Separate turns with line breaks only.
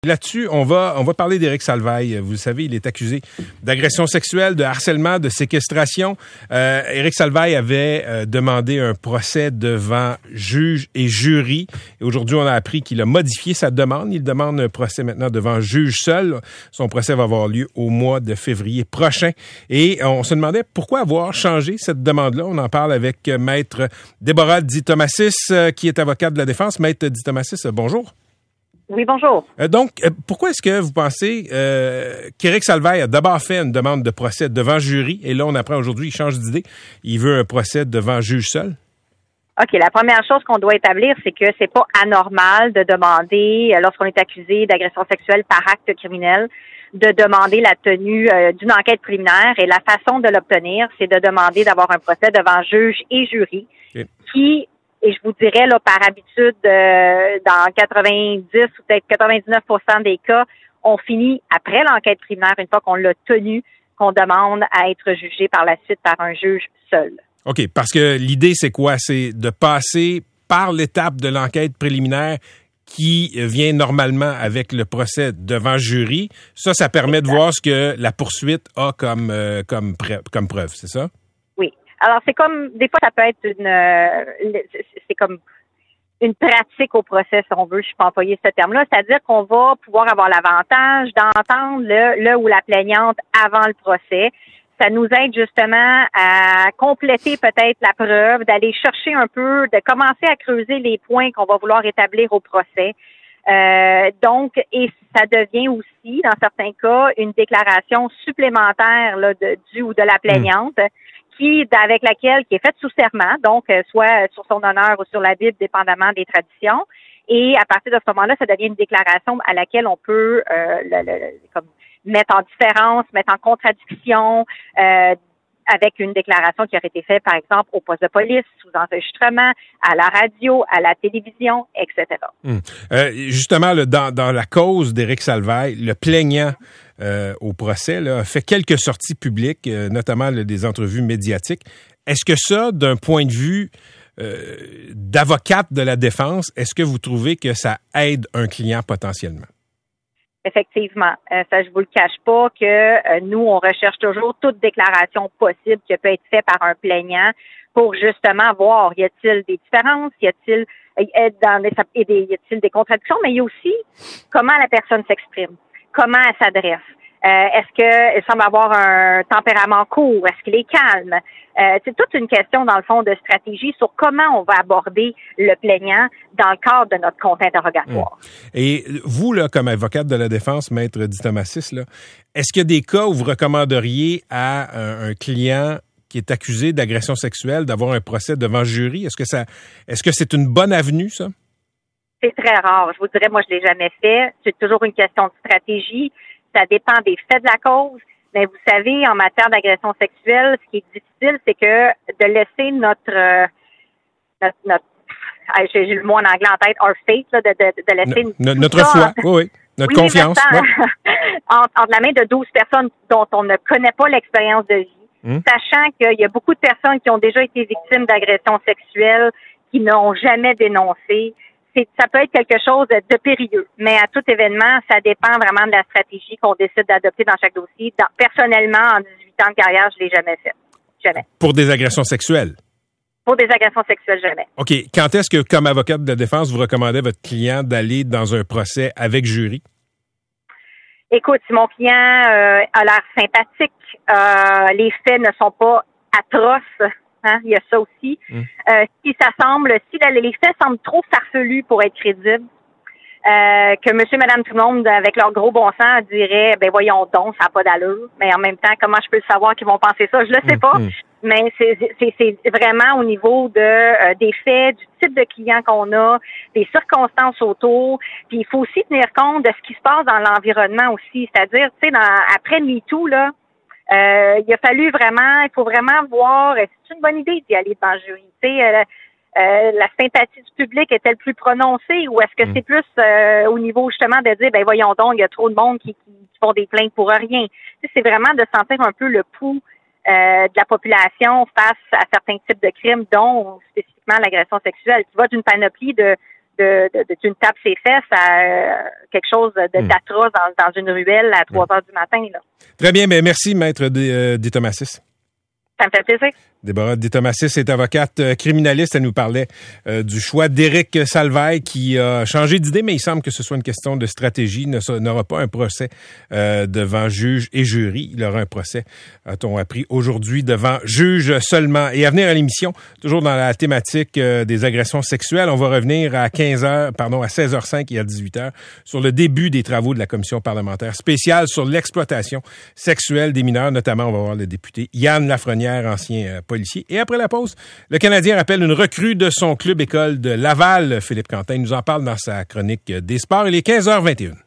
Là-dessus, on va parler d'Éric Salvaille. Vous le savez, il est accusé d'agression sexuelle, de harcèlement, de séquestration. Éric Salvaille avait demandé un procès devant juge et jury. Et aujourd'hui, on a appris qu'il a modifié sa demande. Il demande un procès maintenant devant juge seul. Son procès va avoir lieu au mois de février prochain. Et on se demandait pourquoi avoir changé cette demande-là. On en parle avec Maître Déborah Di-Tomasis, qui est avocate de la défense. Maître Di-Tomasis, bonjour.
Oui, bonjour.
Donc, pourquoi est-ce que vous pensez qu'Éric Salvaille a d'abord fait une demande de procès devant jury et là, on apprend aujourd'hui, il change d'idée, il veut un procès devant juge seul?
OK, la première chose qu'on doit établir, c'est que c'est pas anormal de demander, lorsqu'on est accusé d'agression sexuelle par acte criminel, de demander la tenue d'une enquête préliminaire et la façon de l'obtenir, c'est de demander d'avoir un procès devant juge et jury qui... Et je vous dirais, là, par habitude, dans 90 ou peut-être 99% des cas, on finit après l'enquête primaire, une fois qu'on l'a tenue, qu'on demande à être jugé par la suite par un juge seul.
OK, parce que l'idée, c'est quoi? C'est de passer par l'étape de l'enquête préliminaire qui vient normalement avec le procès devant jury. Ça permet de voir ce que la poursuite a comme preuve, c'est ça?
Alors, c'est comme, des fois, ça peut être c'est comme une pratique au procès, si on veut, je peux employer ce terme-là. C'est-à-dire qu'on va pouvoir avoir l'avantage d'entendre le ou la plaignante avant le procès. Ça nous aide justement à compléter peut-être la preuve, d'aller chercher un peu, de commencer à creuser les points qu'on va vouloir établir au procès. Donc, et ça devient aussi, dans certains cas, une déclaration supplémentaire là, du ou de la plaignante. Qui est faite sous serment, donc soit sur son honneur ou sur la Bible, dépendamment des traditions. Et à partir de ce moment-là, ça devient une déclaration à laquelle on peut comme mettre en différence, mettre en contradiction avec une déclaration qui aurait été faite, par exemple, au poste de police, sous enregistrement, à la radio, à la télévision, etc.
Justement, là, dans la cause d'Éric Salvaille, le plaignant au procès là, a fait quelques sorties publiques, notamment là, des entrevues médiatiques. Est-ce que ça, d'un point de vue d'avocate de la défense, est-ce que vous trouvez que ça aide un client potentiellement?
Effectivement. Ça, je vous le cache pas que nous, on recherche toujours toute déclaration possible qui peut être faite par un plaignant pour justement voir, y a-t-il des différences, y a-t-il des contradictions, mais il y a aussi comment la personne s'exprime, comment elle s'adresse. Est-ce qu'elle semble avoir un tempérament court? Est-ce qu'il est calme? C'est toute une question, dans le fond, de stratégie sur comment on va aborder le plaignant dans le cadre de notre compte interrogatoire.
Et vous, là, comme avocate de la défense, Maître Di-Tomasis, là, est-ce qu'il y a des cas où vous recommanderiez à un client qui est accusé d'agression sexuelle d'avoir un procès devant jury? Est-ce que c'est une bonne avenue, ça?
C'est très rare. Je vous dirais, moi, je l'ai jamais fait. C'est toujours une question de stratégie. Ça dépend des faits de la cause. Mais vous savez, en matière d'agression sexuelle, ce qui est difficile, c'est que de laisser notre j'ai le mot en anglais en tête, our faith, là, de laisser
notre foi, oui, notre confiance.
Entre la main de 12 personnes dont on ne connaît pas l'expérience de vie, sachant qu'il y a beaucoup de personnes qui ont déjà été victimes d'agressions sexuelles, qui n'ont jamais dénoncé. Ça peut être quelque chose de périlleux, mais à tout événement, ça dépend vraiment de la stratégie qu'on décide d'adopter dans chaque dossier. Personnellement, en 18 ans de carrière, je l'ai jamais fait. Jamais.
Pour des agressions sexuelles?
Pour des agressions sexuelles, jamais.
OK. Quand est-ce que, comme avocate de défense, vous recommandez à votre client d'aller dans un procès avec jury?
Écoute, si mon client a l'air sympathique, les faits ne sont pas atroces, hein, il y a ça aussi. Si les faits semblent trop farfelus pour être crédibles, que monsieur, madame, tout le monde, avec leur gros bon sens, dirait, ben voyons donc, ça n'a pas d'allure. Mais en même temps, comment je peux le savoir qu'ils vont penser ça? Je le sais pas. Mais c'est vraiment au niveau des faits, du type de client qu'on a, des circonstances autour. Puis il faut aussi tenir compte de ce qui se passe dans l'environnement aussi. C'est-à-dire, tu sais, après MeToo, là, il faut vraiment voir, est-ce que c'est une bonne idée d'y aller devant le jury? Tu sais, la sympathie du public est-elle plus prononcée ou est-ce que c'est plus au niveau justement de dire, ben voyons donc, il y a trop de monde qui font des plaintes pour rien. Tu sais, c'est vraiment de sentir un peu le pouls de la population face à certains types de crimes, dont spécifiquement l'agression sexuelle, qui va d'une panoplie de d'une tape ses fesses à quelque chose d'atroce dans une ruelle à 3 heures du matin. Là.
Très bien, mais merci, Maître Ditomasis.
Ça me fait plaisir.
Déborah Ditomasis est avocate criminaliste. Elle nous parlait du choix d'Éric Salvaille qui a changé d'idée, mais il semble que ce soit une question de stratégie. Il n'aura pas un procès devant juge et jury. Il aura un procès, a-t-on appris aujourd'hui, devant juge seulement. Et à venir à l'émission, toujours dans la thématique des agressions sexuelles, on va revenir à 16h05 et à 18h sur le début des travaux de la commission parlementaire spéciale sur l'exploitation sexuelle des mineurs. Notamment, on va voir le député Yann Lafrenière, ancien policier. Et après la pause, le Canadien rappelle une recrue de son club école de Laval. Philippe Quentin nous en parle dans sa chronique des sports. Il est 15h21.